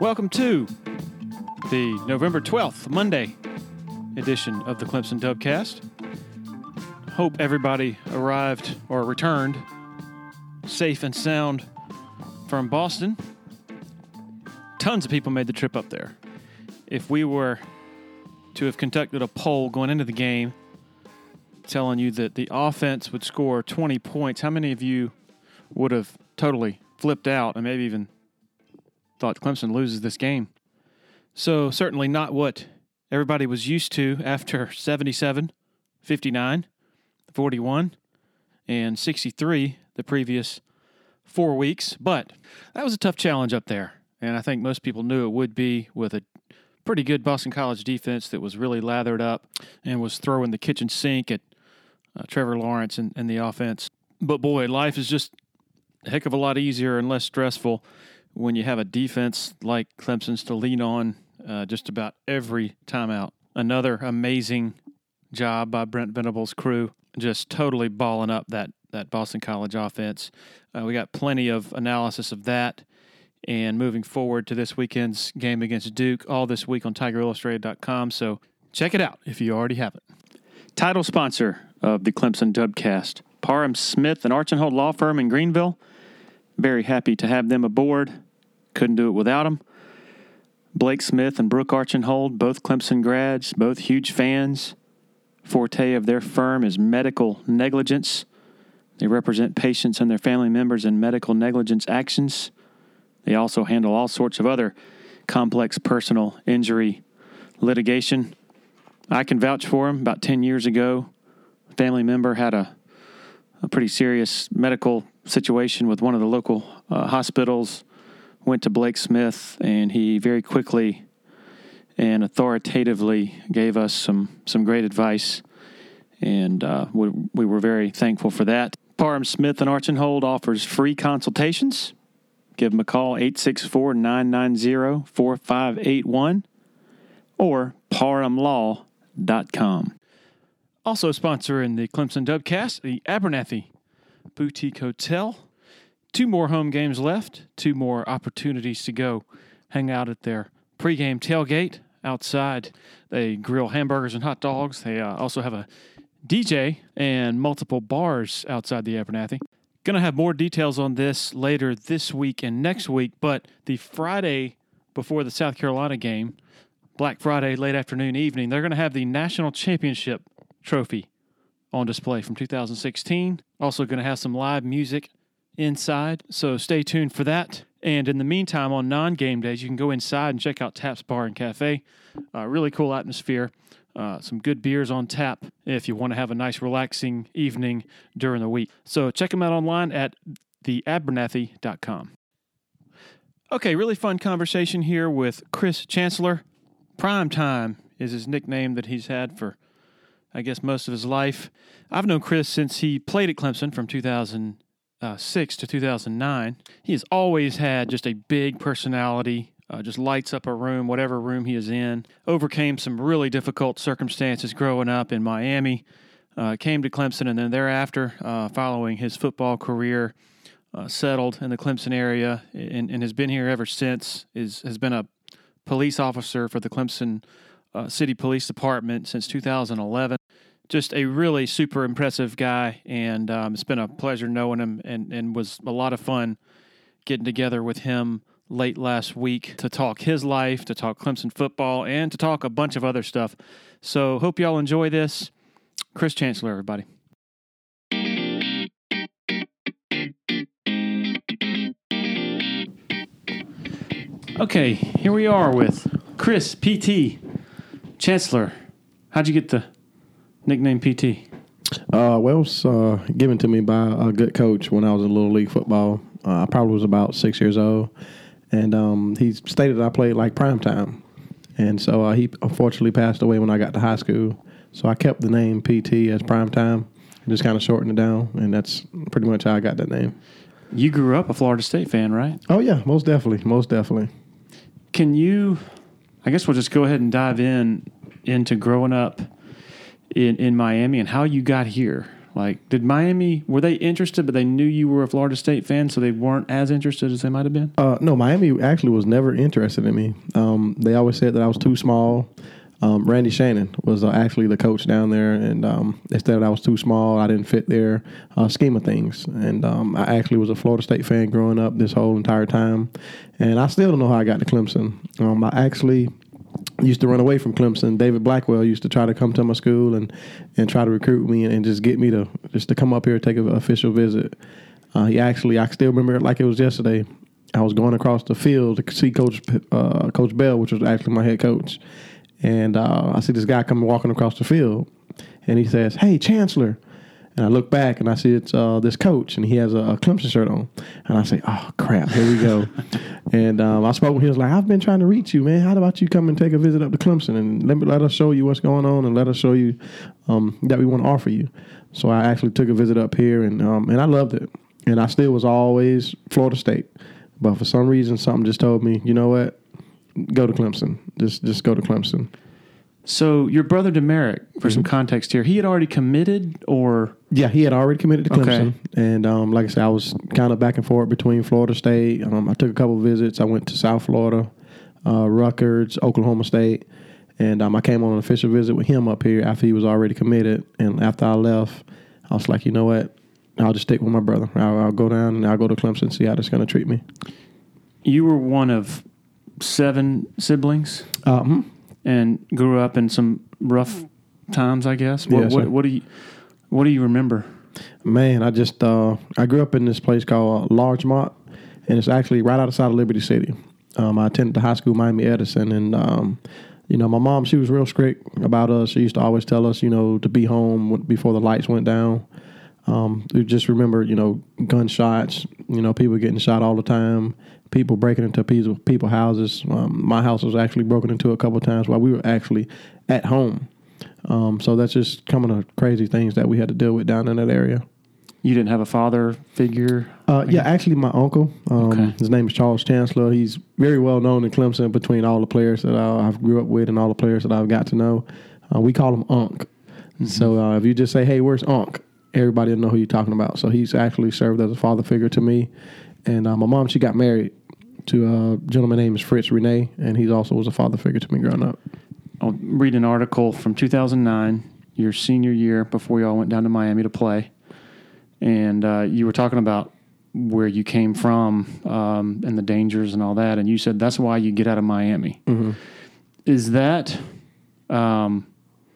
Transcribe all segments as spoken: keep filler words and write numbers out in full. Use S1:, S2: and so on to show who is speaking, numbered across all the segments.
S1: Welcome to the November twelfth, Monday edition of the Clemson Dubcast. Hope everybody arrived or returned safe and sound from Boston. Tons of people made the trip up there. If we were to have conducted a poll going into the game telling you that the offense would score twenty points, how many of you would have totally flipped out and maybe even thought Clemson loses this game? So certainly not what everybody was used to after seventy-seven, fifty-nine, forty-one, and sixty-three the previous four weeks. But that was a tough challenge up there, and I think most people knew it would be with a pretty good Boston College defense that was really lathered up and was throwing the kitchen sink at uh, Trevor Lawrence and, and the offense. But boy, life is just a heck of a lot easier and less stressful when you have a defense like Clemson's to lean on uh, just about every time out. Another amazing job by Brent Venables' crew, just totally balling up that, that Boston College offense. Uh, we got plenty of analysis of that. And moving forward to this weekend's game against Duke, all this week on Tiger Illustrated dot com. So check it out if you already haven't. Title sponsor of the Clemson Dubcast, Parham Smith and Archenhold Law Firm in Greenville. Very happy to have them aboard. Couldn't do it without them. Blake Smith and Brooke Archenhold, both Clemson grads, both huge fans. Forte of their firm is medical negligence. They represent patients and their family members in medical negligence actions. They also handle all sorts of other complex personal injury litigation. I can vouch for them. About ten years ago, a family member had a, a pretty serious medical situation with one of the local uh, hospitals, went to Blake Smith, and he very quickly and authoritatively gave us some, some great advice, and uh, we, we were very thankful for that. Parham Smith and Archenhold offers free consultations. Give them a call, eight six four, nine nine zero, four five eight one or parham law dot com. Also sponsoring the Clemson Dubcast, the Abernathy Boutique Hotel. Two more home games left, two more opportunities to go hang out at their pregame tailgate outside. They grill hamburgers and hot dogs. They uh, also have a D J and multiple bars outside the Abernathy. Going to have more details on this later this week and next week, but the Friday before the South Carolina game, Black Friday, late afternoon, evening, they're going to have the National Championship Trophy on display from two thousand sixteen. Also going to have some live music inside, so stay tuned for that. And in the meantime, on non-game days, you can go inside and check out Taps Bar and Cafe. Uh, really cool atmosphere. Uh, some good beers on tap if you want to have a nice relaxing evening during the week. So check them out online at the abernathy dot com. Okay, really fun conversation here with Chris Chancellor. Primetime is his nickname that he's had for, I guess, most of his life. I've known Chris since he played at Clemson from two thousand six to two thousand nine. He has always had just a big personality. Uh, just lights up a room, whatever room he is in. Overcame some really difficult circumstances growing up in Miami. Uh, came to Clemson, and then thereafter, uh, following his football career, uh, settled in the Clemson area and, and has been here ever since. Is has been a police officer for the Clemson uh, City Police Department since two thousand eleven. Just a really super impressive guy, and um, it's been a pleasure knowing him, and, and was a lot of fun getting together with him late last week to talk his life, to talk Clemson football, and to talk a bunch of other stuff. So hope y'all enjoy this. Chris Chancellor, everybody. Okay, here we are with Chris P T Chancellor. How'd you get the nickname P T?
S2: Uh, well, it was uh, given to me by a good coach when I was in Little League football. Uh, I probably was about six years old. And um, he stated I played like primetime. And so uh, he unfortunately passed away when I got to high school. So I kept the name P T as primetime and just kind of shortened it down. And that's pretty much how I got that name.
S1: You grew up a Florida State fan, right?
S2: Oh, yeah, most definitely. Most definitely.
S1: Can you, I guess we'll just go ahead and dive in into growing up in, in Miami and how you got here. Like, did Miami, were they interested, but they knew you were a Florida State fan, so they weren't as interested as they might have been?
S2: Uh, no, Miami actually was never interested in me. Um, they always said that I was too small. Um, Randy Shannon was uh, actually the coach down there, and um, they said I was too small. I didn't fit their uh, scheme of things. And um, I actually was a Florida State fan growing up this whole entire time. And I still don't know how I got to Clemson. Um, I actually used to run away from Clemson. David Blackwell used to try to come to my school and, and try to recruit me and, and just get me to just to come up here and take an official visit. Uh, he actually, I still remember it like it was yesterday. I was going across the field to see Coach uh, Coach Bell, which was actually my head coach. And uh, I see this guy coming walking across the field, and he says, "Hey, Chancellor." And I look back, and I see it's uh, this coach, and he has a, a Clemson shirt on. And I say, "Oh, crap, here we go." And um, I spoke with him. He was like, "I've been trying to reach you, man. How about you come and take a visit up to Clemson, and let, me, let us show you what's going on, and let us show you um, that we want to offer you." So I actually took a visit up here, and um, and I loved it. And I still was always Florida State. But for some reason, something just told me, you know what? Go to Clemson. Just just go to Clemson.
S1: So your brother Demerick, for mm-hmm. some context here, he had already committed, or
S2: yeah, he had already committed to Clemson. Okay. And um, like I said, I was kind of back and forth between Florida State. Um, I took a couple of visits. I went to South Florida, uh, Rutgers, Oklahoma State, and um, I came on an official visit with him up here after he was already committed. And after I left, I was like, you know what? I'll just stick with my brother. I'll, I'll go down and I'll go to Clemson and see how this is going to treat me.
S1: You were one of seven siblings,
S2: uh-huh.
S1: and grew up in some rough times, I guess. What,
S2: yes,
S1: what, what do you What do you remember?
S2: Man, I just uh, I grew up in this place called uh, Larchmont, and it's actually right outside of Liberty City. Um, I attended the high school Miami Edison, and um, you know, my mom, she was real strict about us. She used to always tell us, you know, to be home before the lights went down. Um, we just remember, you know, gunshots, you know, people getting shot all the time, people breaking into people's people houses. Um, my house was actually broken into a couple of times while we were actually at home. Um, so that's just some of the crazy things that we had to deal with down in that area.
S1: You didn't have a father figure?
S2: Uh, yeah, actually my uncle, um, okay. His name is Charles Chancellor. He's very well known in Clemson between all the players that I, I've grew up with and all the players that I've got to know. Uh, we call him Unc. Mm-hmm. So uh, if you just say, "Hey, where's Unc?" everybody will know who you're talking about. So he's actually served as a father figure to me. And uh, my mom, she got married to a gentleman named Fritz Renee, and he also was a father figure to me growing up.
S1: I'll read an article from two thousand nine, your senior year, before y'all went down to Miami to play. And uh, you were talking about where you came from um, and the dangers and all that, and you said that's why you get out of Miami.
S2: Mm-hmm.
S1: Is that um,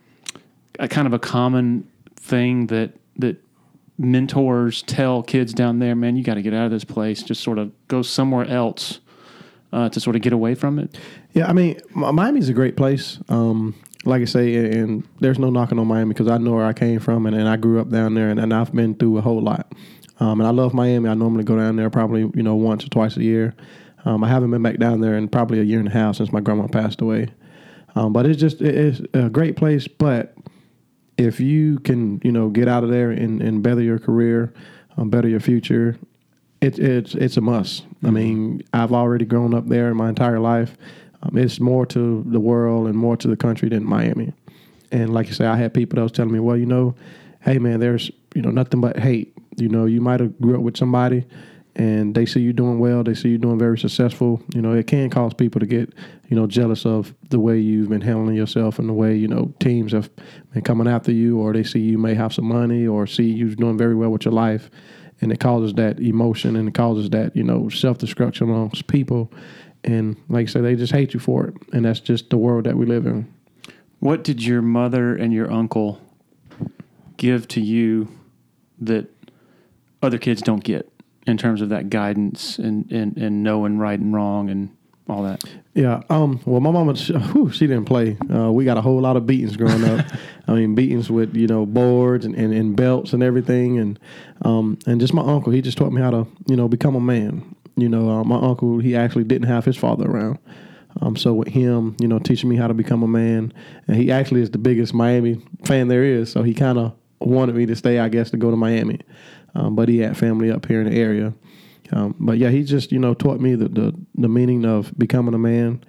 S1: a kind of a common thing that that mentors tell kids down there, man, you got to get out of this place, just sort of go somewhere else uh, to sort of get away from it?
S2: Yeah, I mean, Miami's a great place. Um, like I say, and there's no knocking on Miami because I know where I came from, and, and I grew up down there, and, and I've been through a whole lot. Um, and I love Miami. I normally go down there probably, you know, once or twice a year. Um, I haven't been back down there in probably a year and a half since my grandma passed away. Um, but it's just, it, it's a great place, but if you can, you know, get out of there and, and better your career, um, better your future, it, it's it's a must. Mm-hmm. I mean, I've already grown up there my entire life. Um, it's more to the world and more to the country than Miami. And like you say, I had people that was telling me, well, you know, hey, man, there's, you know, nothing but hate. You know, you might have grew up with somebody and they see you doing well, they see you doing very successful. You know, it can cause people to get, you know, jealous of the way you've been handling yourself and the way, you know, teams have been coming after you, or they see you may have some money or see you doing very well with your life. And it causes that emotion and it causes that, you know, self-destruction amongst people. And like I said, they just hate you for it. And that's just the world that we live in.
S1: What did your mother and your uncle give to you that other kids don't get in terms of that guidance and, and, and knowing right and wrong and all that? Yeah.
S2: Um, well, my mama, she, whew, she didn't play. Uh, we got a whole lot of beatings growing up. I mean, beatings with, you know, boards and, and, and belts and everything. And um, and just my uncle, he just taught me how to, you know, become a man. You know, uh, my uncle, he actually didn't have his father around. Um, so with him, you know, teaching me how to become a man. And he actually is the biggest Miami fan there is. So he kind of wanted me to stay, I guess, to go to Miami. Um, but he had family up here in the area. Um, but, yeah, he just, you know, taught me the, the, the meaning of becoming a man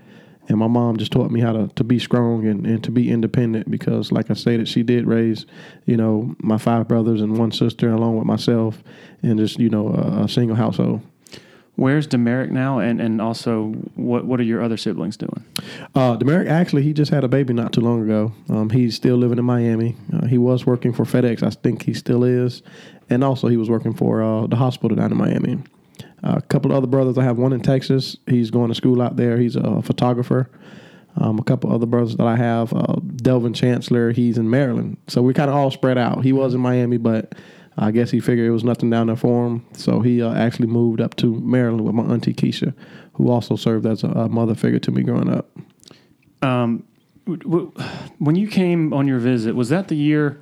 S2: And my mom just taught me how to, to be strong and, and to be independent because, like I stated, she did raise, you know, my five brothers and one sister along with myself and just, you know, a, a single household.
S1: Where's Demeric now? And, and also, what what are your other siblings doing?
S2: Uh, Demeric, actually, he just had a baby not too long ago. Um, he's still living in Miami. Uh, he was working for FedEx. I think he still is. And also, he was working for uh, the hospital down in Miami. Uh, a couple of other brothers. I have one in Texas. He's going to school out there. He's a photographer. Um, a couple other brothers that I have. Uh, Delvin Chancellor, he's in Maryland. So we kind of all spread out. He was in Miami, but I guess he figured it was nothing down there for him. So he uh, actually moved up to Maryland with my auntie Keisha, who also served as a, a mother figure to me growing up.
S1: Um, w- w- when you came on your visit, was that the year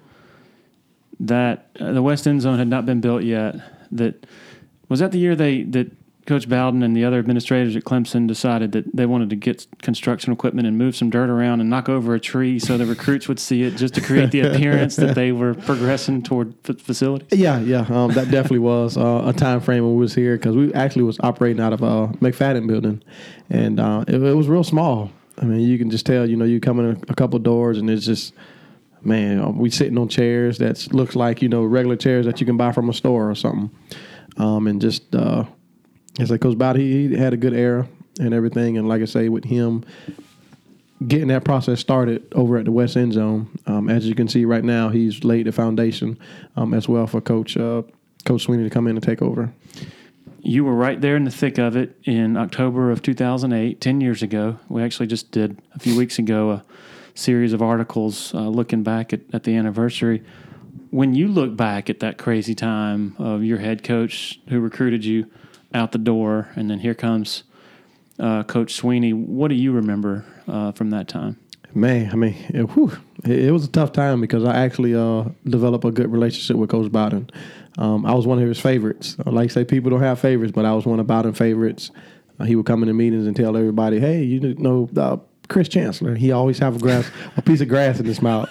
S1: that uh, the West End Zone had not been built yet? That was that the year they that Coach Bowden and the other administrators at Clemson decided that they wanted to get construction equipment and move some dirt around and knock over a tree so the recruits would see it, just to create the appearance that they were progressing toward f- facilities?
S2: Yeah, yeah, um, that definitely was uh, a time frame when we was here because we actually was operating out of a McFadden building, and uh, it, it was real small. I mean, you can just tell, you know, you come in a, a couple doors and it's just, man, we sitting on chairs that looks like, you know, regular chairs that you can buy from a store or something. Um, and just, uh, as like Coach Bowden, he, he had a good era and everything. And like I say, with him getting that process started over at the West End Zone, um, as you can see right now, he's laid the foundation um, as well for Coach uh, Coach Sweeney to come in and take over.
S1: You were right there in the thick of it in October of two thousand eight, ten years ago. We actually just did a few weeks ago a series of articles uh, looking back at, at the anniversary. When you look back at that crazy time of your head coach who recruited you out the door, and then here comes uh, Coach Sweeney, what do you remember uh, from that time?
S2: Man, I mean, it, whew, it, it was a tough time because I actually uh, developed a good relationship with Coach Bowden. Um, I was one of his favorites. Like I say, people don't have favorites, but I was one of Bowden's favorites. Uh, he would come into meetings and tell everybody, hey, you know, uh, Chris Chancellor, he always have a grass, a piece of grass in his mouth.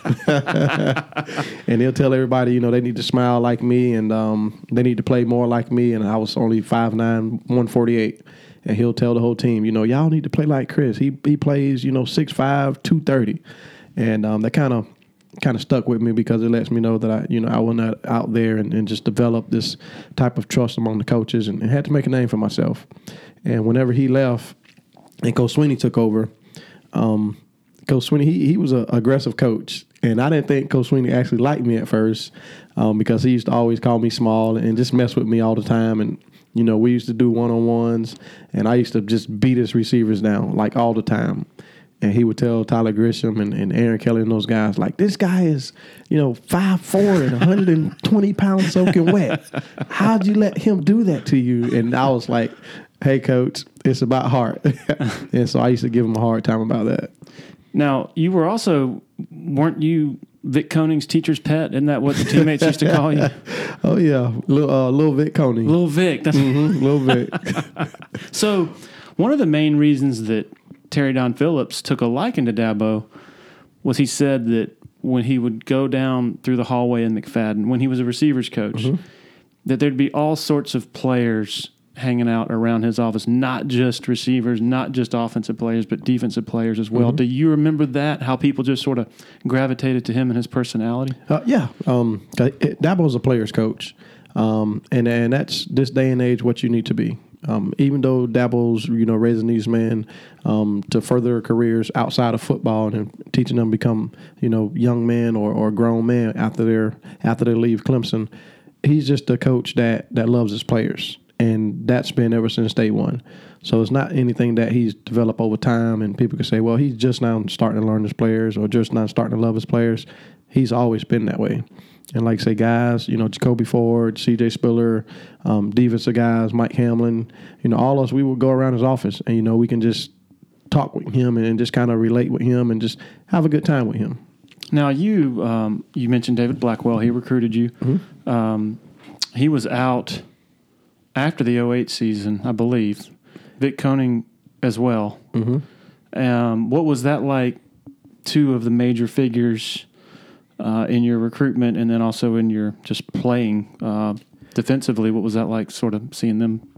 S2: And he'll tell everybody, you know, they need to smile like me and um, they need to play more like me. And I was only five nine, one forty-eight. And he'll tell the whole team, you know, y'all need to play like Chris. He he plays, you know, six five, two thirty. And um, that kind of kind of stuck with me because it lets me know that I, you know, I was not out there and, and just develop this type of trust among the coaches and, and had to make a name for myself. And whenever he left and Coach Sweeney took over, um, Coach Sweeney, he, he was an aggressive coach. And I didn't think Coach Sweeney actually liked me at first um, because he used to always call me small and just mess with me all the time. And, you know, we used to do one-on-ones, and I used to just beat his receivers down, like, all the time. And he would tell Tyler Grisham and, and Aaron Kelly and those guys, like, this guy is, you know, five foot four and one hundred twenty pounds soaking wet. How'd you let him do that to you? And I was like, hey, Coach, it's about heart. And so I used to give him a hard time about that.
S1: Now, you were also, weren't you Vic Koning's teacher's pet? Isn't that what the teammates used to call you?
S2: Oh, yeah. Little, uh, Little Vic Koning.
S1: Little Vic. That's
S2: mm-hmm. Little Vic.
S1: So one of the main reasons that Terry Don Phillips took a liking to Dabo was he said that when he would go down through the hallway in McFadden, when he was a receivers coach, mm-hmm. that there'd be all sorts of players hanging out around his office, not just receivers, not just offensive players, but defensive players as well. Mm-hmm. Do you remember that, how people just sort of gravitated to him and his personality?
S2: Uh, yeah. Um, Dabo's a player's coach, um, and, and that's this day and age what you need to be. Um, even though Dabo's, you know, raising these men um, to further their careers outside of football and teaching them to become, you know, young men or, or grown men after they're after they leave Clemson, he's just a coach that, that loves his players. And that's been ever since day one. So it's not anything that he's developed over time and people can say, well, he's just now starting to learn his players or just now starting to love his players. He's always been that way. And like say guys, you know, Jacoby Ford, C J Spiller, um, defensive guys, Mike Hamlin, you know, all of us, we would go around his office and, you know, we can just talk with him and, and just kind of relate with him and just have a good time with him.
S1: Now, you um, you mentioned David Blackwell. He recruited you. Mm-hmm. Um, he was out after the oh eight season, I believe. Vic Koning as well. Mm-hmm. Um, what was that like, two of the major figures uh, in your recruitment and then also in your just playing uh, defensively? What was that like, sort of seeing them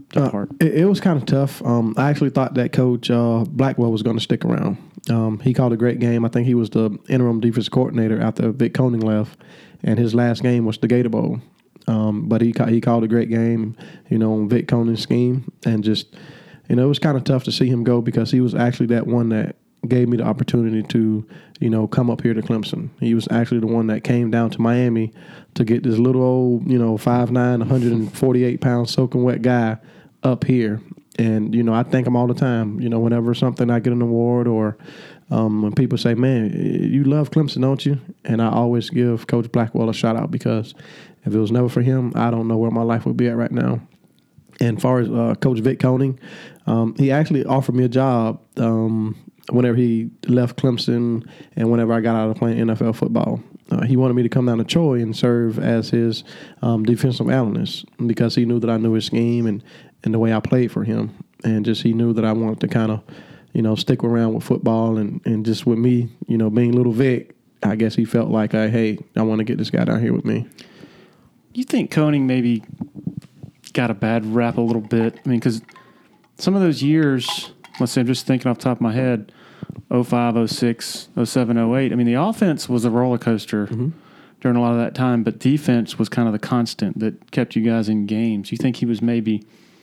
S1: that
S2: uh,
S1: part?
S2: It, it was kind of tough. Um, I actually thought that Coach uh, Blackwell was going to stick around. Um, he called a great game. I think he was the interim defense coordinator after Vic Koenig left, and his last game was the Gator Bowl. Um, but he he called a great game, you know, on Vic Koenig's scheme, and just, you know, it was kind of tough to see him go because he was actually that one that gave me the opportunity to, you know, come up here to Clemson. He was actually the one that came down to Miami to get this little old, you know, five nine, one hundred forty-eight pound soaking wet guy up here. And, you know, I thank him all the time. You know, whenever something I get an award or um, when people say, man, you love Clemson, don't you? And I always give Coach Blackwell a shout out because if it was never for him, I don't know where my life would be at right now. And as far as uh, Coach Vic Koenig, um, he actually offered me a job um, whenever he left Clemson and whenever I got out of playing N F L football. Uh, he wanted me to come down to Troy and serve as his um, defensive analyst because he knew that I knew his scheme and, and the way I played for him. And just he knew that I wanted to kind of, you know, stick around with football. And, and just with me, you know, being little Vic, I guess he felt like, uh, hey, I want to get this guy down here with me.
S1: You think Koenig maybe got a bad rap a little bit? I mean, because some of those years, let's say I'm just thinking off the top of my head, oh five, oh six, oh seven, oh eight. I mean, the offense was a roller coaster mm-hmm. during a lot of that time, but defense was kind of the constant that kept you guys in games. You think he was maybe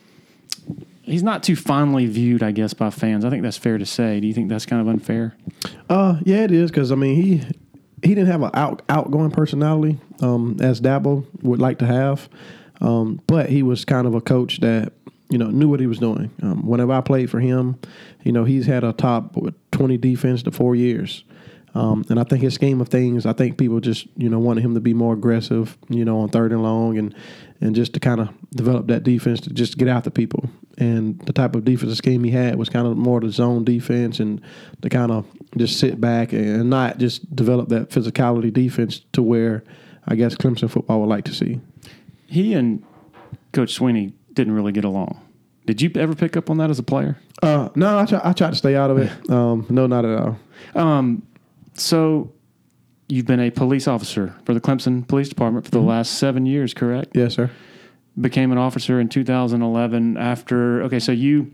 S1: – he's not too fondly viewed, I guess, by fans. I think that's fair to say. Do you think that's kind of unfair?
S2: Uh, yeah, it is because, I mean, he he didn't have an out, outgoing personality um, as Dabo would like to have, um, but he was kind of a coach that – you know, knew what he was doing. Um, whenever I played for him, you know, he's had a top twenty defense to four years. Um, and I think his scheme of things, I think people just, you know, wanted him to be more aggressive, you know, on third and long and, and just to kind of develop that defense to just get after people. And the type of defensive scheme he had was kind of more the zone defense and to kind of just sit back and not just develop that physicality defense to where I guess Clemson football would like to see.
S1: He and Coach Sweeney didn't really get along. Did you ever pick up on that as a player?
S2: Uh, no, I try, I tried to stay out of it. Um, no, not at all.
S1: Um, so you've been a police officer for the Clemson Police Department for the mm-hmm. last seven years, correct?
S2: Yes, sir.
S1: Became an officer in two thousand eleven after, okay, so you,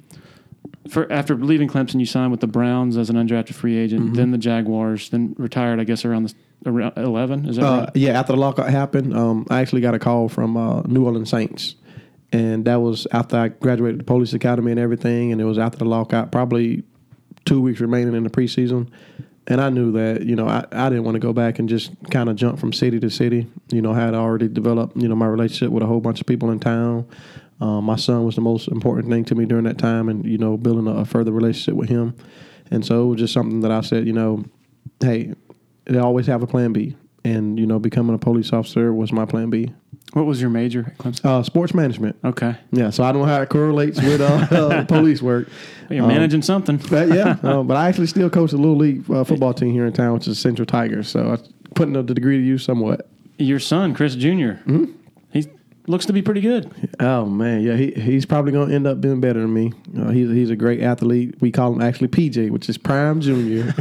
S1: for after leaving Clemson, you signed with the Browns as an undrafted free agent, mm-hmm. then the Jaguars, then retired, I guess, around the around eleven, is that
S2: uh,
S1: right?
S2: Yeah, after the lockout happened, um, I actually got a call from uh, New Orleans Saints. And that was after I graduated the police academy and everything, and it was after the lockout, probably two weeks remaining in the preseason. And I knew that, you know, I, I didn't want to go back and just kind of jump from city to city. You know, I had already developed, you know, my relationship with a whole bunch of people in town. Um, my son was the most important thing to me during that time and, you know, building a, a further relationship with him. And so it was just something that I said, you know, hey, they always have a plan B. And, you know, becoming a police officer was my plan B.
S1: What was your major at Clemson?
S2: Uh, sports management.
S1: Okay.
S2: Yeah, so I don't know how it correlates with uh, uh, police work.
S1: Well, you're um, managing something.
S2: But yeah, uh, but I actually still coach a little league uh, football team here in town, which is Central Tigers. So I'm putting the degree to use somewhat.
S1: Your son, Chris Junior, mm-hmm. he looks to be pretty good.
S2: Oh, man. Yeah, he he's probably going to end up being better than me. Uh, he's, he's a great athlete. We call him actually P J, which is Prime Junior.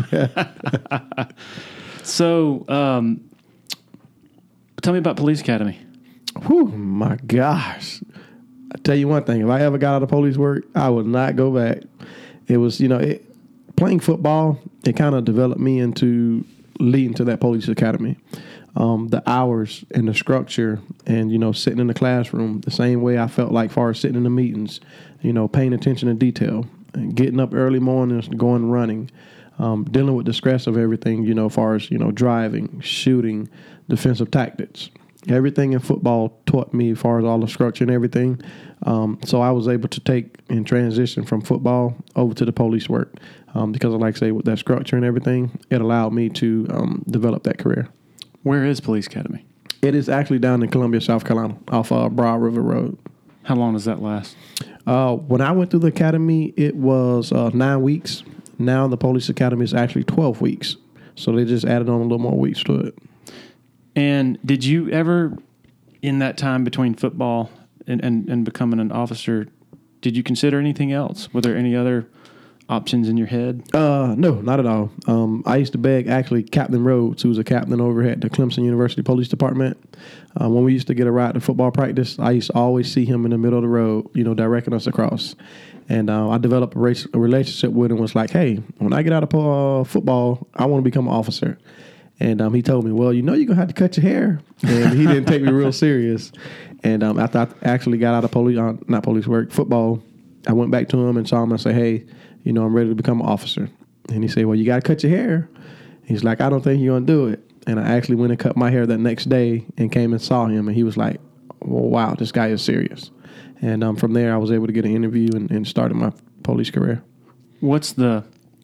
S1: So um, tell me about Police Academy.
S2: Whew, my gosh. I tell you one thing, if I ever got out of police work, I would not go back. It was, you know, it, playing football, it kind of developed me into leading to that police academy. Um, the hours and the structure and, you know, sitting in the classroom, the same way I felt like far as sitting in the meetings, you know, paying attention to detail, and getting up early mornings, going running, um, dealing with the stress of everything, you know, as far as, you know, driving, shooting, defensive tactics. Everything in football taught me as far as all the structure and everything. Um, so I was able to take and transition from football over to the police work um, because, like I say, with that structure and everything, it allowed me to um, develop that career.
S1: Where is Police Academy?
S2: It is actually down in Columbia, South Carolina, off uh, Broad River Road.
S1: How long does that last?
S2: Uh, when I went through the academy, it was uh, nine weeks. Now the police academy is actually twelve weeks. So they just added on a little more weeks to it.
S1: And did you ever, in that time between football and, and, and becoming an officer, did you consider anything else? Were there any other options in your head?
S2: Uh, no, not at all. Um, I used to beg actually Captain Rhodes, who was a captain over at the Clemson University Police Department. Uh, when we used to get a ride to football practice, I used to always see him in the middle of the road, you know, directing us across. And uh, I developed a, race, a relationship with him. Was like, hey, when I get out of uh, football, I want to become an officer. And um, he told me, well, you know, you're gonna have to cut your hair. And he didn't take me real serious. And um, after I actually got out of police, uh, not police work, football, I went back to him and saw him and I said, hey, you know, I'm ready to become an officer. And he said, well, you got to cut your hair. He's like, I don't think you're going to do it. And I actually went and cut my hair that next day and came and saw him. And he was like, well, wow, this guy is serious. And um, from there, I was able to get an interview and, and started my police career.
S1: What's the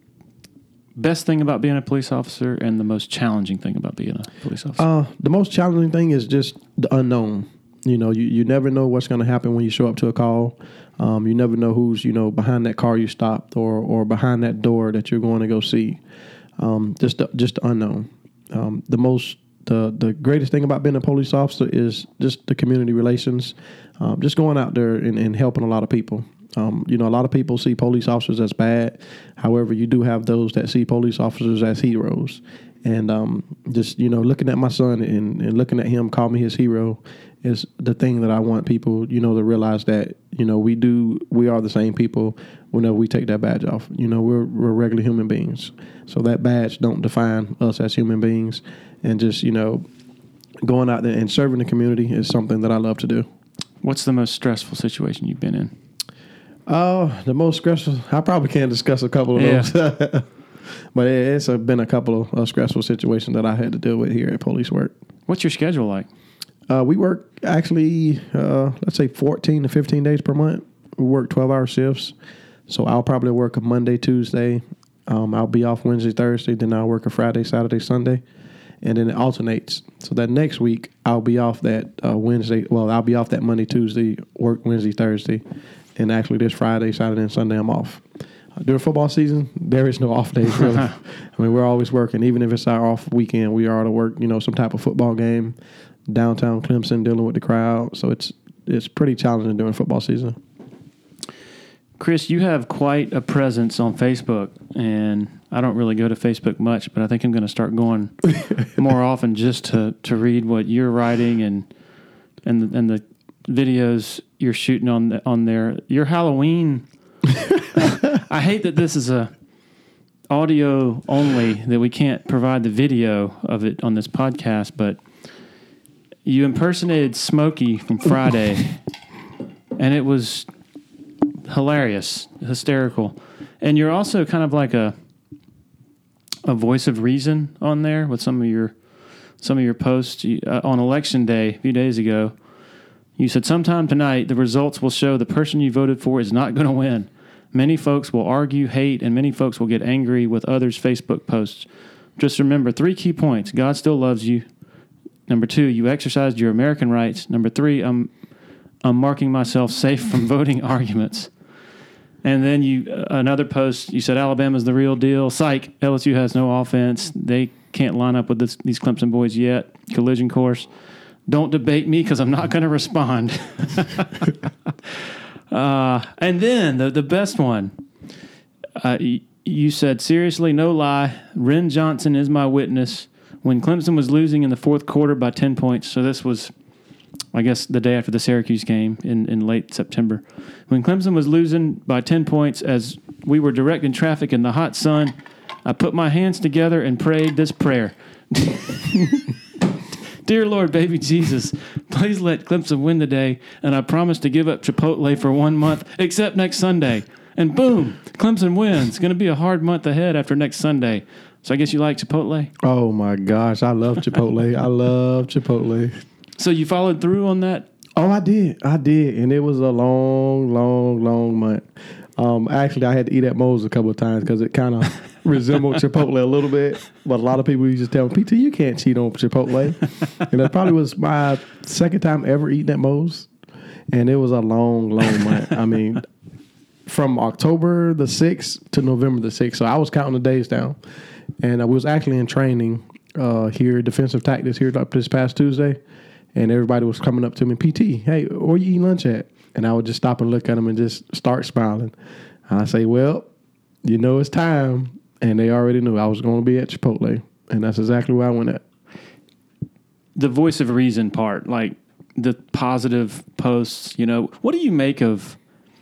S1: best thing about being a police officer and the most challenging thing about being a police officer?
S2: Uh, the most challenging thing is just the unknown. You know, you, you never know what's going to happen when you show up to a call. Um, you never know who's, you know, behind that car you stopped or or behind that door that you're going to go see. Um, just the, just the unknown. Um, the most the the greatest thing about being a police officer is just the community relations. Um, just going out there and, and helping a lot of people. Um, you know, a lot of people see police officers as bad. However, you do have those that see police officers as heroes. And um, just, you know, looking at my son and, and looking at him call me his hero is the thing that I want people, you know, to realize that, you know, we do, we are the same people whenever we take that badge off. You know, we're, we're regular human beings. So that badge don't define us as human beings. And just, you know, going out there and serving the community is something that I love to do.
S1: What's the most stressful situation you've been in?
S2: Uh, the most stressful, I probably can't discuss a couple of
S1: yeah.
S2: those. But it's been a couple of uh, stressful situations that I had to deal with here at police work.
S1: What's your schedule like?
S2: Uh, we work actually, uh, let's say fourteen to fifteen days per month. We work twelve-hour shifts. So I'll probably work a Monday, Tuesday. Um, I'll be off Wednesday, Thursday. Then I'll work a Friday, Saturday, Sunday. And then it alternates. So that next week, I'll be off that uh, Wednesday. Well, I'll be off that Monday, Tuesday, work Wednesday, Thursday. And actually this Friday, Saturday, and Sunday, I'm off. During football season, there is no off days, really. I mean, we're always working. Even if it's our off weekend, we are to work, you know, some type of football game, downtown Clemson, dealing with the crowd. So it's it's pretty challenging during football season.
S1: Chris, you have quite a presence on Facebook, and I don't really go to Facebook much, but I think I'm going to start going more often just to, to read what you're writing and and the, and the videos you're shooting on the, on there. Your Halloween... I hate that this is a audio only, that we can't provide the video of it on this podcast, but you impersonated Smokey from Friday, and it was hilarious, hysterical. And you're also kind of like a a voice of reason on there with some of your some of your posts. You, uh, on election day a few days ago, you said, sometime tonight the results will show the person you voted for is not going to win. Many folks will argue, hate, and many folks will get angry with others' Facebook posts. Just remember three key points. God still loves you. Number two, you exercised your American rights. Number three, I'm, I'm marking myself safe from voting arguments. And then you uh, another post, you said Alabama's the real deal. Psych, L S U has no offense. They can't line up with this, these Clemson boys yet. Collision course. Don't debate me because I'm not going to respond. Uh, and then the the best one, uh, y- you said, seriously, no lie, Ren Johnson is my witness. When Clemson was losing in the fourth quarter by ten points, so this was, I guess, the day after the Syracuse game in, in late September. When Clemson was losing by ten points as we were directing traffic in the hot sun, I put my hands together and prayed this prayer. Dear Lord, baby Jesus, please let Clemson win today, and I promise to give up Chipotle for one month, except next Sunday. And boom, Clemson wins. It's going to be a hard month ahead after next Sunday. So I guess you like Chipotle?
S2: Oh, my gosh. I love Chipotle. I love Chipotle.
S1: So you followed through on that?
S2: Oh, I did. I did. And it was a long, long, long month. Um, actually, I had to eat at Moe's a couple of times because it kind of resembled Chipotle a little bit. But a lot of people used to tell me, P T, you can't cheat on Chipotle. And that probably was my second time ever eating at Moe's. And it was a long, long month. I mean, from October the sixth to November the sixth. So I was counting the days down. And I was actually in training uh, here, defensive tactics here up this past Tuesday. And everybody was coming up to me, P T, hey, where you eating lunch at? And I would just stop and look at them and just start smiling. And I say, well, you know it's time, and they already knew I was going to be at Chipotle, and that's exactly where I went at.
S1: The voice of reason part, like the positive posts, you know, what do you make of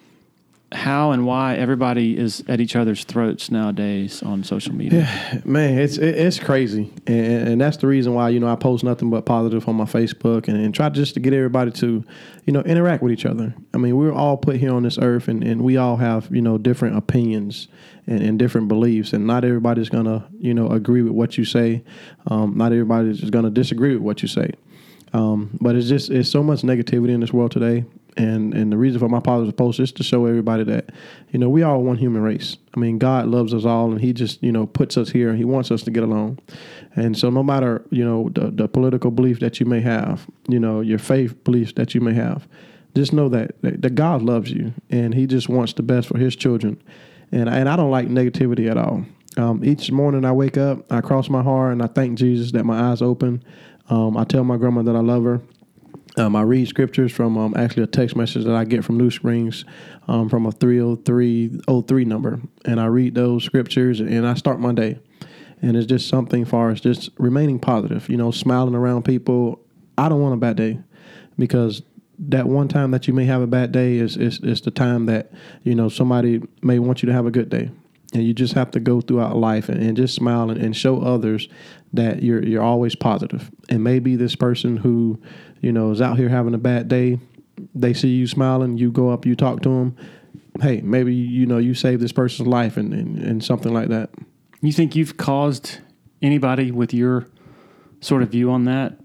S1: how and why everybody is at each other's throats nowadays on social media?
S2: Yeah, man, it's it, it's crazy, and, and that's the reason why, you know, I post nothing but positive on my Facebook, and, and try just to get everybody to, you know, interact with each other. I mean, we're all put here on this earth, and, and we all have, you know, different opinions and, and different beliefs, and not everybody's gonna, you know, agree with what you say. Um, not everybody's just gonna disagree with what you say. Um, but it's just it's so much negativity in this world today. And and the reason for my positive post is to show everybody that, you know, we all one human race. I mean, God loves us all, and he just, you know, puts us here, and he wants us to get along. And so no matter, you know, the, the political belief that you may have, you know, your faith beliefs that you may have, just know that, that, that God loves you, and he just wants the best for his children. And, and I don't like negativity at all. Um, each morning I wake up, I cross my heart, and I thank Jesus that my eyes open. Um, I tell my grandma that I love her. Um, I read scriptures from um, actually a text message that I get from New Springs um, from a three oh three oh three number. And I read those scriptures, and I start my day. And it's just something far as just remaining positive, you know, smiling around people. I don't want a bad day, because that one time that you may have a bad day is, is, is the time that, you know, somebody may want you to have a good day. And you just have to go throughout life and, and just smile and, and show others that you're you're always positive. And maybe this person who, you know, is out here having a bad day, they see you smiling, you go up, you talk to them. Hey, maybe, you know, you save this person's life and, and, and something like that.
S1: You think you've caused anybody with your sort of view on that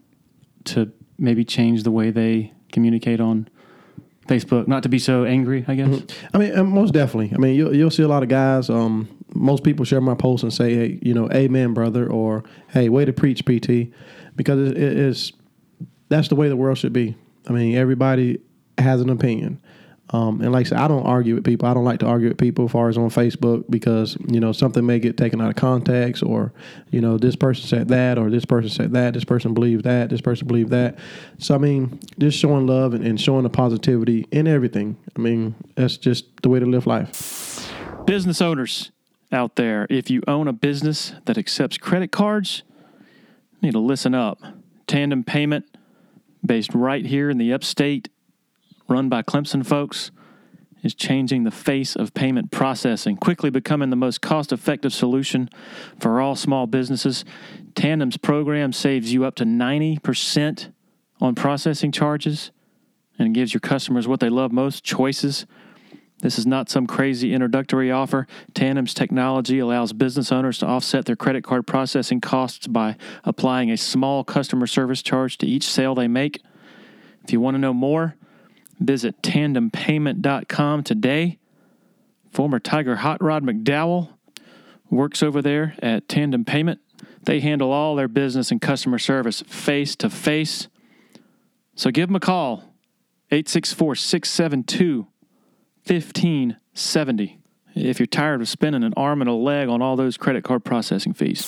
S1: to maybe change the way they communicate on Facebook, not to be so angry, I guess?
S2: Mm-hmm. I mean, most definitely. I mean, you'll, you'll see a lot of guys, um, most people share my posts and say, hey, you know, amen, brother, or hey, way to preach, P T, because it, it is, that's the way the world should be. I mean, everybody has an opinion. Um, and like I said, I don't argue with people. I don't like to argue with people as far as on Facebook, because, you know, something may get taken out of context, or, you know, this person said that, or this person said that, this person believed that, this person believed that. So, I mean, just showing love and, and showing the positivity in everything. I mean, that's just the way to live life.
S1: Business owners out there, if you own a business that accepts credit cards, you need to listen up. Tandem Payment, based right here in the upstate, run by Clemson folks, is changing the face of payment processing, quickly becoming the most cost-effective solution for all small businesses. Tandem's program saves you up to ninety percent on processing charges and gives your customers what they love most, choices. This is not some crazy introductory offer. Tandem's technology allows business owners to offset their credit card processing costs by applying a small customer service charge to each sale they make. If you want to know more, visit tandem payment dot com today. Former Tiger Hot Rod McDowell works over there at Tandem Payment. They handle all their business and customer service face-to-face. So give them a call, eight six four, six seven two, one five seven zero, if you're tired of spending an arm and a leg on all those credit card processing fees.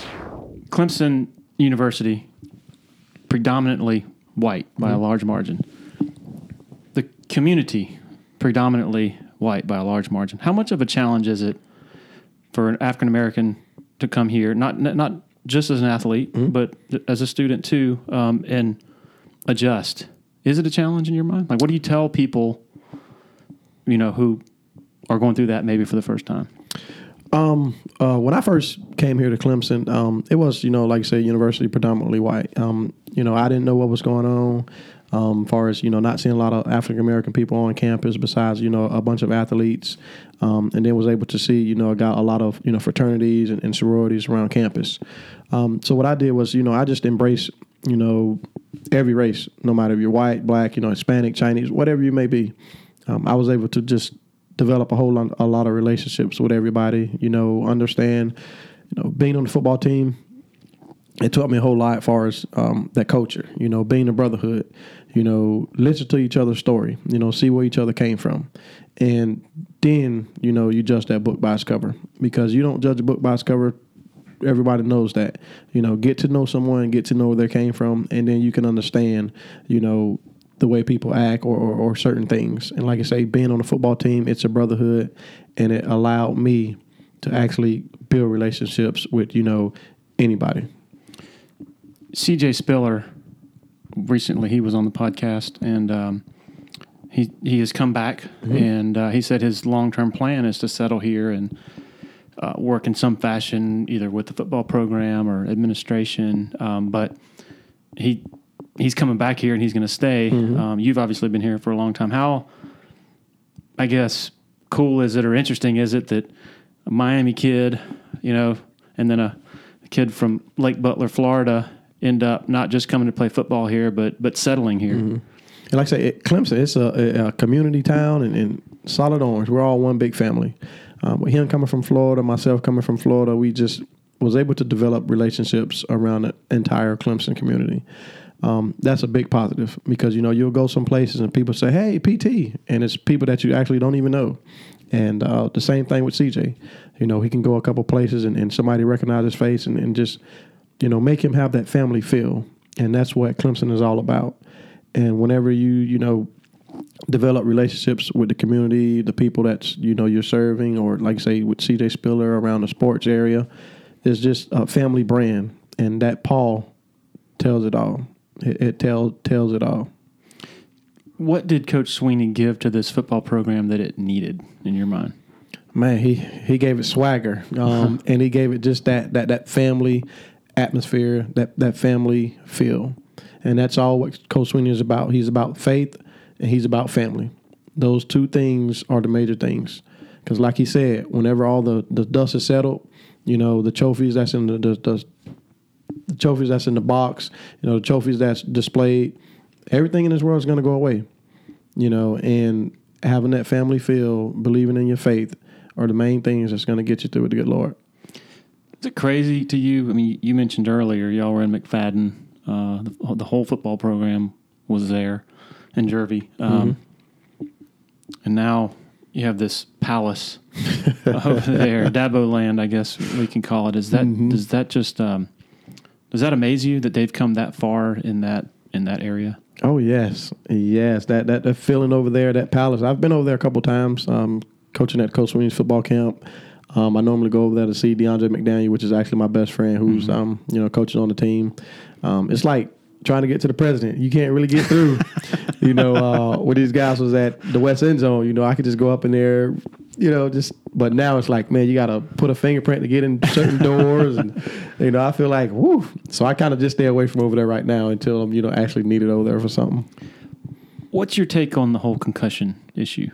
S1: Clemson University, predominantly white by a large margin. The community, predominantly white by a large margin. How much of a challenge is it for an African American to come here, not not just as an athlete, mm-hmm. but as a student too, um, and adjust? Is it a challenge in your mind? Like, what do you tell people, you know, who are going through that maybe for the first time?
S2: Um, uh, when I first came here to Clemson, um, it was, you know, like I say, university predominantly white. Um, you know, I didn't know what was going on. Um, as far as, you know, not seeing a lot of African-American people on campus besides, you know, a bunch of athletes, um, and then was able to see, you know, got a lot of, you know, fraternities and, and sororities around campus. Um, so what I did was, you know, I just embraced, you know, every race, no matter if you're white, black, you know, Hispanic, Chinese, whatever you may be. Um, I was able to just develop a whole lot, a lot of relationships with everybody, you know, understand, you know, being on the football team, it taught me a whole lot as far as um, that culture, you know, being a brotherhood, you know, listen to each other's story, you know, see where each other came from. And then, you know, you judge that book by its cover, because you don't judge a book by its cover. Everybody knows that, you know, get to know someone, get to know where they came from, and then you can understand, you know, the way people act or, or, or certain things. And like I say, being on a football team, it's a brotherhood, and it allowed me to actually build relationships with, you know, anybody.
S1: C J Spiller, recently he was on the podcast, and um, he he has come back, mm-hmm. and uh, he said his long-term plan is to settle here and uh, work in some fashion, either with the football program or administration. Um, but he he's coming back here, and he's going to stay. Mm-hmm. Um, you've obviously been here for a long time. How, I guess, cool is it or interesting is it that a Miami kid, you know, and then a, a kid from Lake Butler, Florida, end up not just coming to play football here, but but settling here?
S2: Mm-hmm. And like I say, it, Clemson, it's a, a community town, and, and Solid Orange, we're all one big family. Um, with him coming from Florida, myself coming from Florida, we just was able to develop relationships around the entire Clemson community. Um, that's a big positive because, you know, you'll go some places and people say, hey, P T, and it's people that you actually don't even know. And uh, the same thing with C J. You know, he can go a couple places and, and somebody recognize his face and, and just, you know, make him have that family feel. And that's what Clemson is all about. And whenever you, you know, develop relationships with the community, the people that's, you know, you're serving, or like say with C J Spiller around the sports area, it's just a family brand. And that Paul tells it all. It, it tell, tells it all.
S1: What did Coach Sweeney give to this football program that it needed in your mind?
S2: Man, he, he gave it swagger, um, and he gave it just that that that family atmosphere, that, that family feel. And that's all what Coach Sweeney is about. He's about faith, and he's about family. Those two things are the major things. Because like he said, whenever all the, the dust is settled, you know, the trophies that's in the, the, the, the trophies that's in the box, you know, the trophies that's displayed, everything in this world is going to go away. You know, and having that family feel, believing in your faith are the main things that's going to get you through with the good Lord.
S1: Is it crazy to you? I mean, you mentioned earlier y'all were in McFadden. Uh, the, the whole football program was there in Jervey. Um, mm-hmm. And now you have this palace over there, Dabo land, I guess we can call it. Is that mm-hmm. does that just um, does that amaze you that they've come that far in that in that area?
S2: Oh yes, yes. That that that feeling over there, that palace. I've been over there a couple times, um, coaching at Coach Sweeney's football camp. Um, I normally go over there to see DeAndre McDaniel, which is actually my best friend, who's mm-hmm. um, you know, coaching on the team. Um, it's like trying to get to the president. You can't really get through. you know, uh, when these guys was at the West End Zone, you know, I could just go up in there, you know, just. But now it's like, man, you got to put a fingerprint to get in certain doors, and you know, I feel like, whoo. So I kind of just stay away from over there right now until I'm, you know, actually needed over there for something.
S1: What's your take on the whole concussion issue?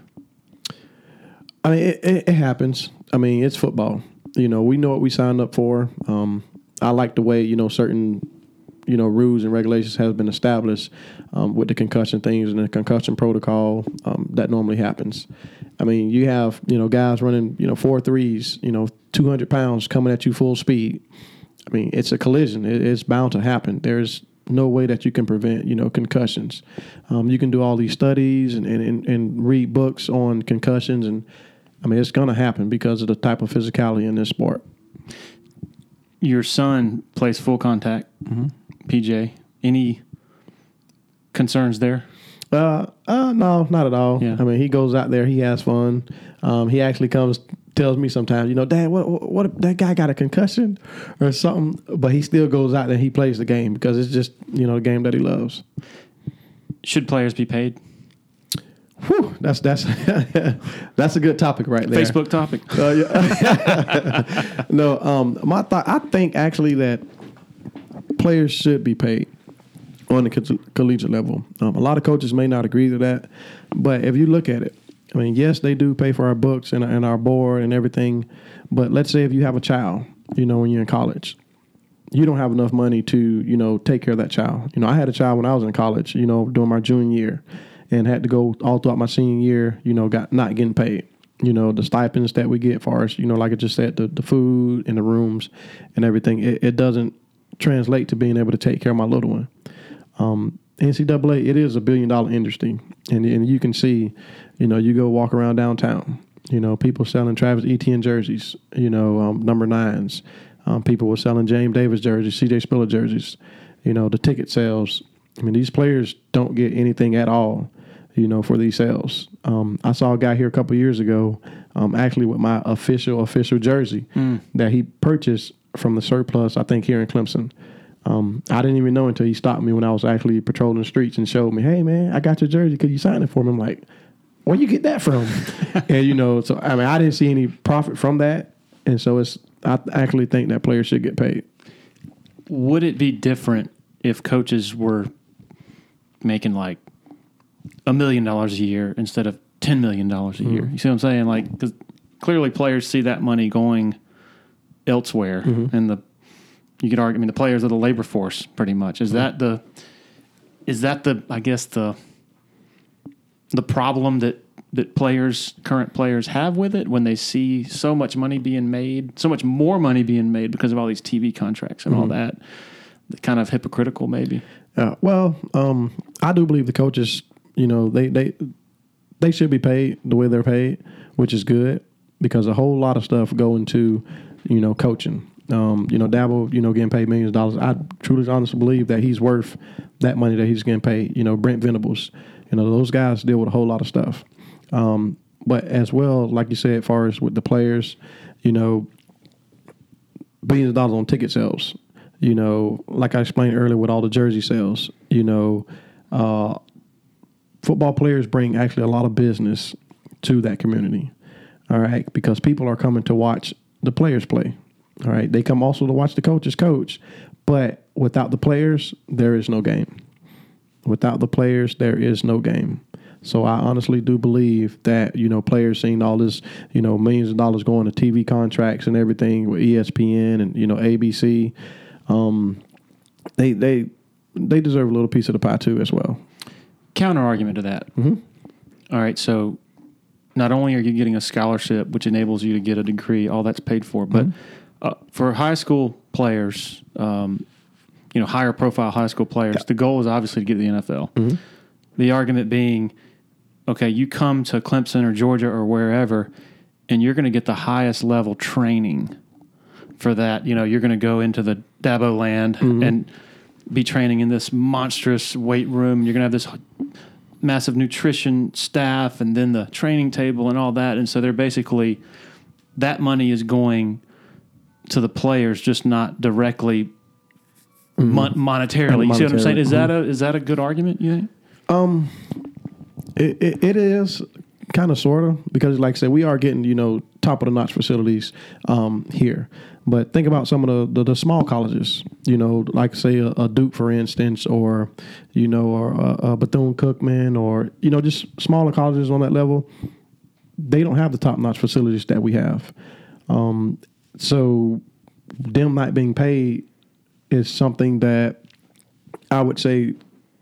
S2: I mean, it, it, it happens. I mean, it's football. You know, we know what we signed up for. Um, I like the way, you know, certain, you know, rules and regulations has been established um, with the concussion things and the concussion protocol. Um, that normally happens. I mean, you have, you know, guys running, you know, four threes, you know, two hundred pounds coming at you full speed. I mean, it's a collision. It, it's bound to happen. There's no way that you can prevent, you know, concussions. Um, you can do all these studies and, and, and read books on concussions, and I mean, it's going to happen because of the type of physicality in this sport.
S1: Your son plays full contact, mm-hmm. P J. Any concerns there?
S2: Uh, uh, no, not at all. Yeah. I mean, he goes out there, he has fun. Um, he actually comes, tells me sometimes, you know, Dad, what, what, what, that guy got a concussion or something? But he still goes out there and he plays the game because it's just, you know, the game that he loves.
S1: Should players be paid?
S2: Whew, that's that's that's a good topic right there.
S1: Facebook topic.
S2: Uh, yeah. no, um, my thought. I think actually that players should be paid on the co- collegiate level. Um, a lot of coaches may not agree to that, but if you look at it, I mean, yes, they do pay for our books and, and our board and everything. But let's say if you have a child, you know, when you're in college, you don't have enough money to, you know, take care of that child. You know, I had a child when I was in college, you know, during my junior year. And had to go all throughout my senior year, you know, got not getting paid. You know, the stipends that we get for us, you know, like I just said, the, the food and the rooms and everything, it, it doesn't translate to being able to take care of my little one. Um, N C double A, it is a billion dollar industry. And, and you can see, you know, you go walk around downtown, you know, people selling Travis Etienne jerseys, you know, um, number nines. Um, people were selling James Davis jerseys, C J Spiller jerseys, you know, the ticket sales. I mean, these players don't get anything at all. you know, for these sales. Um, I saw a guy here a couple years ago, um, actually with my official official jersey mm. that he purchased from the surplus, I think, here in Clemson. Um, I didn't even know until he stopped me when I was actually patrolling the streets and showed me, "Hey, man, I got your jersey. Could you sign it for me?" I'm like, "Where you get that from?" And, you know, so, I mean, I didn't see any profit from that. And so it's, I actually think that players should get paid.
S1: Would it be different if coaches were making like a million dollars a year instead of ten million dollars a mm-hmm. year? You see what I'm saying? Like, because clearly players see that money going elsewhere, mm-hmm. and the you could argue, I mean, the players are the labor force, pretty much. Is mm-hmm. that the, is that the, I guess the, the problem that that players, current players, have with it when they see so much money being made, so much more money being made because of all these T V contracts and mm-hmm. all that? Kind of hypocritical, maybe.
S2: Uh, well, um, I do believe the coaches, you know, they they they should be paid the way they're paid, which is good because a whole lot of stuff go into, you know, coaching. Um, you know, Dabo, you know, getting paid millions of dollars. I truly, honestly believe that he's worth that money that he's getting paid. You know, Brent Venables, you know, those guys deal with a whole lot of stuff. Um, but as well, like you said, as far as with the players, you know, billions of dollars on ticket sales. You know, like I explained earlier with all the jersey sales, you know, uh, football players bring actually a lot of business to that community. All right, because people are coming to watch the players play. All right, they come also to watch the coaches coach, but without the players, there is no game. Without the players, there is no game. So I honestly do believe that, you know, players seeing all this, you know, millions of dollars going to T V contracts and everything with E S P N and, you know, A B C, um, they they they deserve a little piece of the pie too as well.
S1: Counter argument to that.
S2: Mm-hmm.
S1: All right, so not only are you getting a scholarship, which enables you to get a degree, all that's paid for, but mm-hmm. Uh, for high school players, um, you know, higher profile high school players, yeah. the goal is obviously to get to the N F L.
S2: Mm-hmm.
S1: The argument being, okay, you come to Clemson or Georgia or wherever, and you're going to get the highest level training for that. You know, you're going to go into the Dabo land mm-hmm. and be training in this monstrous weight room. You're going to have this massive nutrition staff and then the training table and all that. And so they're basically, that money is going to the players, just not directly mm-hmm. mon- monetarily. You see what I'm saying? Is mm-hmm. that a is that a good argument, you think?
S2: Um, it, it, it is kind of, sort of, because like I said, we are getting, you know, top of the notch facilities um, here. But think about some of the, the, the small colleges, you know, like say a, a Duke, for instance, or, you know, or a, a Bethune-Cookman, or, you know, just smaller colleges on that level. They don't have the top notch facilities that we have. Um, so them not being paid is something that I would say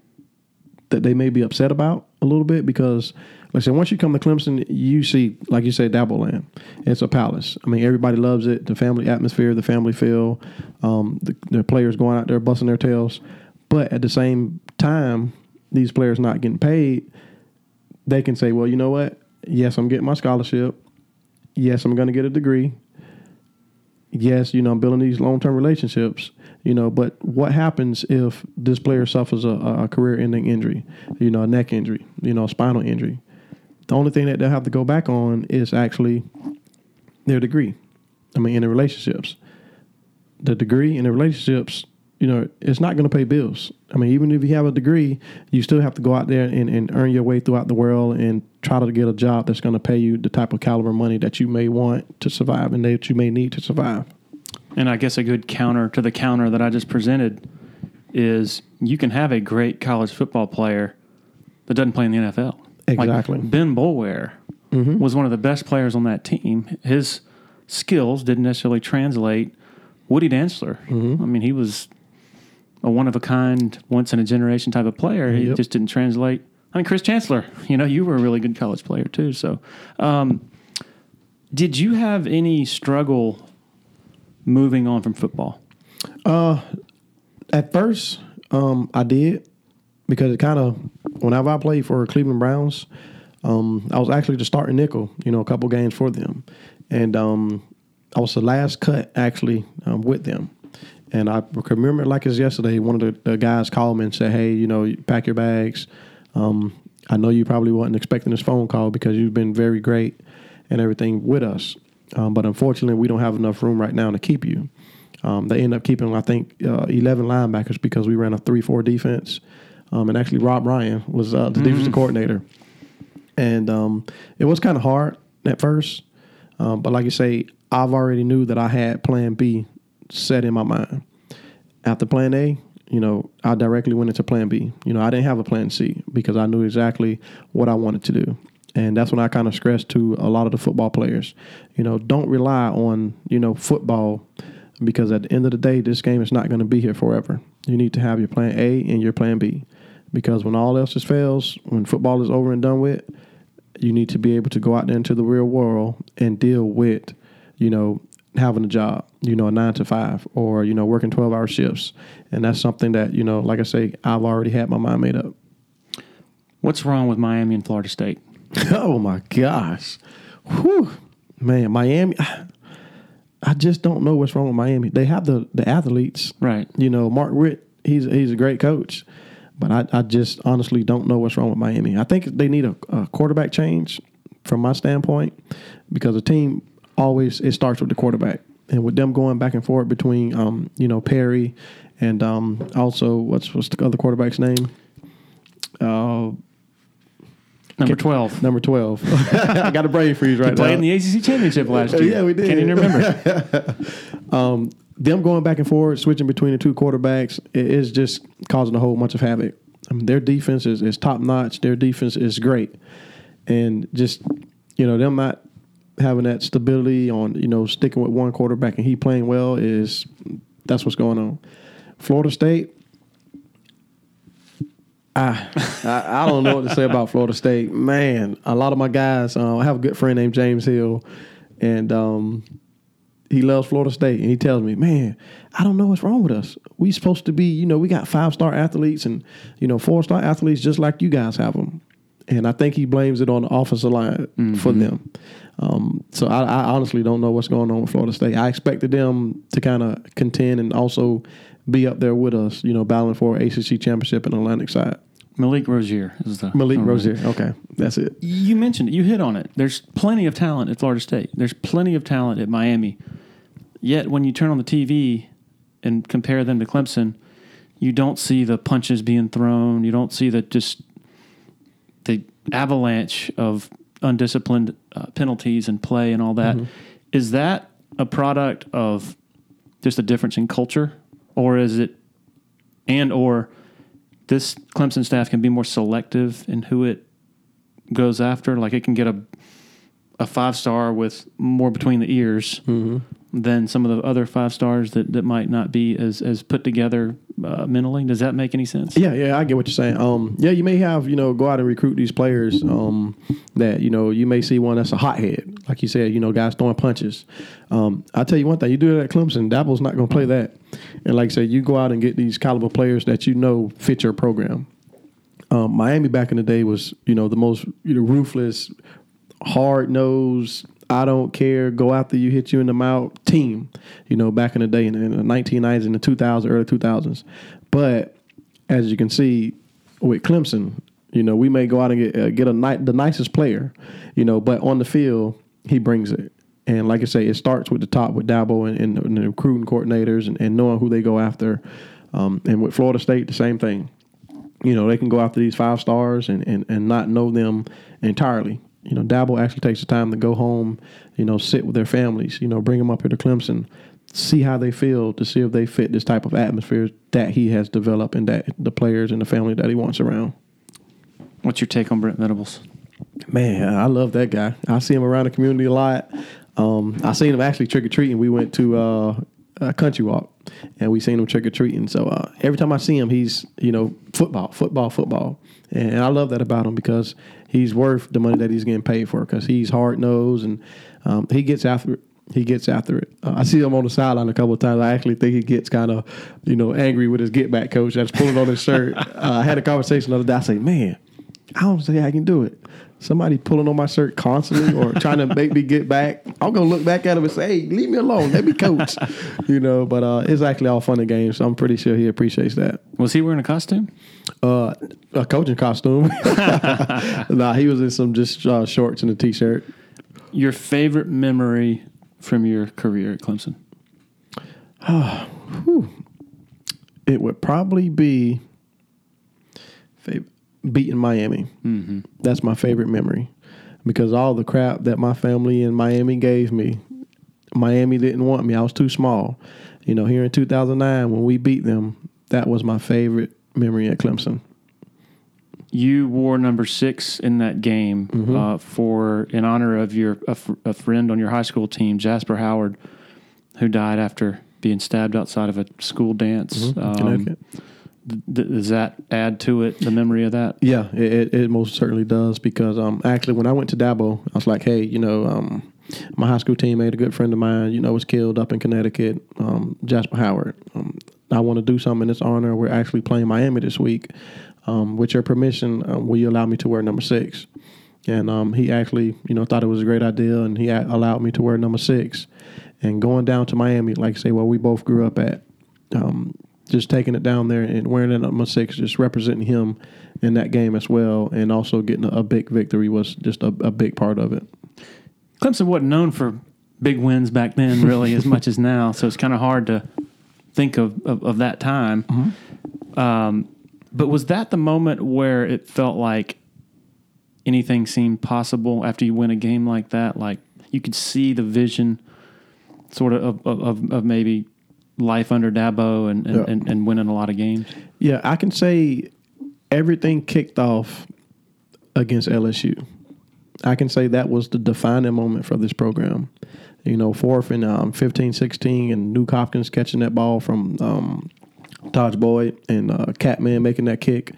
S2: that they may be upset about a little bit, because, like I said, once you come to Clemson, you see, like you said, Dabo Land. It's a palace. I mean, everybody loves it. The family atmosphere, the family feel, um, the, the players going out there busting their tails. But at the same time, these players not getting paid, they can say, well, you know what? Yes, I'm getting my scholarship. Yes, I'm going to get a degree. Yes, you know, I'm building these long-term relationships, you know, but what happens if this player suffers a, a career-ending injury, you know, a neck injury, you know, a spinal injury? The only thing that they'll have to go back on is actually their degree. I mean, in the relationships. The degree in the relationships, you know, it's not going to pay bills. I mean, even if you have a degree, you still have to go out there and, and earn your way throughout the world and try to get a job that's going to pay you the type of caliber money that you may want to survive and that you may need to survive.
S1: And I guess a good counter to the counter that I just presented is you can have a great college football player that doesn't play in the N F L.
S2: Exactly.
S1: Like Ben Boulware mm-hmm. was one of the best players on that team. His skills didn't necessarily translate. Woody Dantzler, mm-hmm. I mean, he was a one-of-a-kind, once-in-a-generation type of player. He yep. just didn't translate. I mean, Chris Chancellor, you know, you were a really good college player too. So um, did you have any struggle moving on from football?
S2: Uh, at first, um, I did, because it kind of, whenever I played for Cleveland Browns, um, I was actually the starting nickel, you know, a couple games for them. And um, I was the last cut, actually, um, with them. And I can remember like it's yesterday, one of the, the guys called me and said, hey, you know, pack your bags. Um, I know you probably wasn't expecting this phone call because you've been very great and everything with us. Um, but unfortunately, we don't have enough room right now to keep you. Um, they end up keeping, I think, uh, eleven linebackers because we ran a three four defense. Um, and actually, Rob Ryan was uh, the mm-hmm. defensive coordinator. And um, it was kind of hard at first. Um, but like you say, I've already knew that I had plan B set in my mind. After plan A, you know, I directly went into plan B. You know, I didn't have a plan C because I knew exactly what I wanted to do. And that's when I kind of stressed to a lot of the football players, you know, don't rely on, you know, football because at the end of the day, this game is not going to be here forever. You need to have your plan A and your plan B because when all else fails, when football is over and done with, you need to be able to go out there into the real world and deal with, you know, having a job, you know, a nine to five or, you know, working twelve hour shifts. And that's something that, you know, like I say, I've already had my mind made up.
S1: What's wrong with Miami and Florida State?
S2: Oh, my gosh. Whew. Man, Miami, I just don't know what's wrong with Miami. They have the, the athletes.
S1: Right.
S2: You know, Mark Richt, he's, he's a great coach. But I, I just honestly don't know what's wrong with Miami. I think they need a, a quarterback change from my standpoint because a team always, it starts with the quarterback. And with them going back and forth between, um, you know, Perry and um, also, what's, what's the other quarterback's name? Uh
S1: Number twelve.
S2: Number twelve. I got a brain freeze right
S1: now. Played
S2: now.
S1: in the A C C championship last year.
S2: Yeah, we did.
S1: Can't even remember.
S2: um, them going back and forth, switching between the two quarterbacks, it is just causing a whole bunch of havoc. I mean, their defense is, is top notch. Their defense is great, and just you know them not having that stability on you know sticking with one quarterback and he playing well is that's what's going on. Florida State. I, I I don't know what to say about Florida State. Man, a lot of my guys, uh, I have a good friend named James Hill, and um, he loves Florida State. And he tells me, man, I don't know what's wrong with us. We supposed to be, you know, we got five-star athletes and, you know, four-star athletes just like you guys have them. And I think he blames it on the offensive line mm-hmm. for them. Um, so I, I honestly don't know what's going on with Florida State. I expected them to kind of contend and also be up there with us, you know, battling for an A C C championship in the Atlantic side.
S1: Malik Rozier is the
S2: Malik oh, Rozier. Okay, that's it.
S1: You mentioned it. You hit on it. There's plenty of talent at Florida State. There's plenty of talent at Miami. Yet when you turn on the T V and compare them to Clemson, you don't see the punches being thrown. You don't see the just the avalanche of undisciplined uh, penalties and play and all that. Mm-hmm. Is that a product of just a difference in culture? Or is it, and or this Clemson staff can be more selective in who it goes after? Like it can get a a five star with more between the ears mm-hmm. than some of the other five stars that, that might not be as as put together uh, mentally. Does that make any sense?
S2: Yeah, yeah, I get what you're saying. Um, yeah, you may have you know go out and recruit these players um, that you know you may see one that's a hothead, like you said, you know, guys throwing punches. Um, I'll tell you one thing: you do that at Clemson, Dabo's not going to play that. And like I said, you go out and get these caliber players that you know fit your program. Um, Miami back in the day was you know the most you know, ruthless, hard nosed. I don't care, go after you, hit you in the mouth team, you know, back in the day in, in the nineteen nineties and the two thousands, early two thousands. But as you can see with Clemson, you know, we may go out and get, uh, get a ni- the nicest player, you know, but on the field, he brings it. And like I say, it starts with the top with Dabo and, and, and the recruiting coordinators and, and knowing who they go after. Um, and with Florida State, the same thing. You know, they can go after these five stars and, and, and not know them entirely. You know, Dabo actually takes the time to go home, you know, sit with their families, you know, bring them up here to Clemson, see how they feel to see if they fit this type of atmosphere that he has developed and that the players and the family that he wants around.
S1: What's your take on Brent Venables?
S2: Man, I love that guy. I see him around the community a lot. Um, I seen him actually trick-or-treating. We went to uh, a country walk, and we seen him trick-or-treating. So uh, every time I see him, he's, you know, football, football, football. And I love that about him because he's worth the money that he's getting paid for because he's hard-nosed and um, he gets after it. He gets after it. Uh, I see him on the sideline a couple of times. I actually think he gets kind of, you know, angry with his get-back coach that's pulling on his shirt. uh, I had a conversation the other day. I say, man, I don't see how I can do it. Somebody pulling on my shirt constantly or trying to make me get back. I'm going to look back at him and say, hey, leave me alone. Let me coach. You know, but uh, it's actually all fun and games, so I'm pretty sure he appreciates that.
S1: Was he wearing a costume?
S2: Uh, a coaching costume. Nah, he was in some just uh, shorts and a T-shirt.
S1: Your favorite memory from your career at Clemson?
S2: Oh, whew. It would probably be fav- beating Miami.
S1: Mm-hmm.
S2: That's my favorite memory because all the crap that my family in Miami gave me, Miami didn't want me. I was too small. You know, here in two thousand nine when we beat them, that was my favorite memory at Clemson.
S1: You wore number six in that game mm-hmm. uh, for in honor of your a, f- a friend on your high school team, Jasper Howard, who died after being stabbed outside of a school dance.
S2: Mm-hmm.
S1: Um,
S2: Connecticut.
S1: Th- does that add to it, the memory of that?
S2: Yeah, it, it most certainly does because um, actually when I went to Dabo, I was like, hey, you know, um, my high school teammate, a good friend of mine, you know, was killed up in Connecticut, um, Jasper Howard. Um, I want to do something in his honor. We're actually playing Miami this week. Um, with your permission, uh, will you allow me to wear number six? And um, he actually, you know, thought it was a great idea, and he a- allowed me to wear number six. And going down to Miami, like I say, where we both grew up at, um, just taking it down there and wearing that number six, just representing him in that game as well, and also getting a, a big victory was just a, a big part of it.
S1: Clemson wasn't known for big wins back then, really, as much as now, so it's kind of hard to think of, of, of that time. Mm-hmm. Um, but was that the moment where it felt like anything seemed possible after you win a game like that? Like you could see the vision sort of of, of, of maybe life under Dabo and, and, yeah. and, and winning a lot of games?
S2: Yeah, I can say everything kicked off against L S U. I can say that was the defining moment for this program. You know, fourth and um, fifteen sixteen, and Nuke Hopkins catching that ball from um, Taj Boyd and uh, Catman making that kick.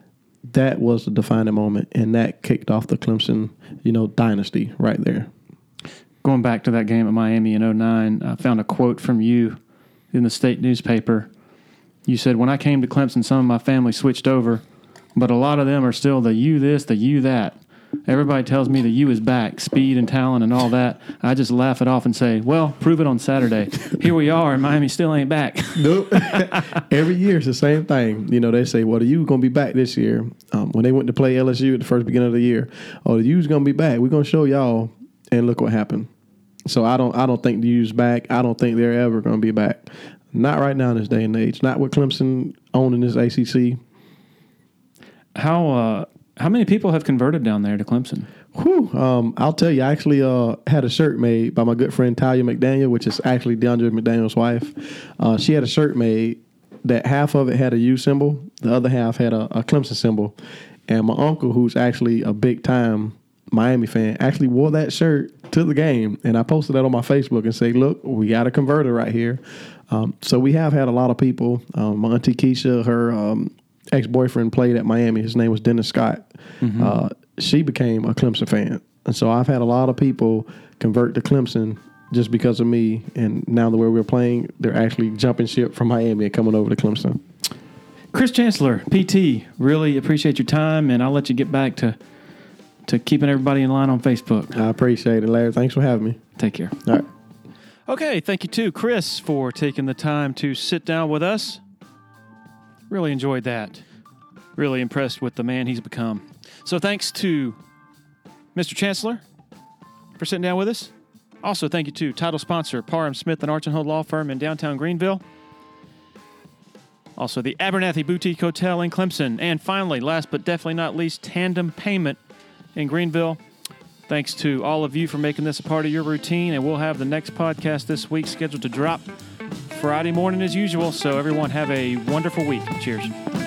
S2: That was the defining moment, and that kicked off the Clemson, you know, dynasty right there.
S1: Going back to that game at Miami in oh nine, I found a quote from you in the state newspaper. You said, when I came to Clemson, some of my family switched over, but a lot of them are still the you this, the you that. Everybody tells me the U is back, speed and talent and all that. I just laugh it off and say, well, prove it on Saturday. Here we are, and Miami still ain't back.
S2: Nope. Every year it's the same thing. You know, they say, well, the U going to be back this year. Um, when they went to play L S U at the first beginning of the year, oh, the U's going to be back. We're going to show y'all, and look what happened. So I don't I don't think the U's back. I don't think they're ever going to be back. Not right now in this day and age. Not with Clemson owning this A C C.
S1: How uh, how many people have converted down there to Clemson?
S2: Whew, um, I'll tell you, I actually uh, had a shirt made by my good friend Talia McDaniel, which is actually DeAndre McDaniel's wife. Uh, she had a shirt made that half of it had a U symbol, the other half had a, a Clemson symbol. And my uncle, who's actually a big-time Miami fan, actually wore that shirt to the game. And I posted that on my Facebook and say, look, we got a converter right here. Um, so we have had a lot of people. Um, my auntie Keisha, her um, ex-boyfriend played at Miami. His name was Dennis Scott. Mm-hmm. Uh, she became a Clemson fan. And so I've had a lot of people convert to Clemson just because of me. And now the way we're playing, they're actually jumping ship from Miami and coming over to Clemson.
S1: Chris Chancellor, P T, really appreciate your time, and I'll let you get back to to keeping everybody in line on Facebook.
S2: I appreciate it, Larry. Thanks for having me.
S1: Take care.
S2: All right.
S1: Okay, thank you too, Chris, for taking the time to sit down with us. Really enjoyed that. Really impressed with the man he's become. So thanks to Mister Chancellor for sitting down with us. Also, thank you to title sponsor Parham Smith and Archenhold Law Firm in downtown Greenville. Also, the Abernathy Boutique Hotel in Clemson. And finally, last but definitely not least, Tandem Payment in Greenville. Thanks to all of you for making this a part of your routine. And we'll have the next podcast this week scheduled to drop Friday morning as usual. So everyone have a wonderful week. Cheers.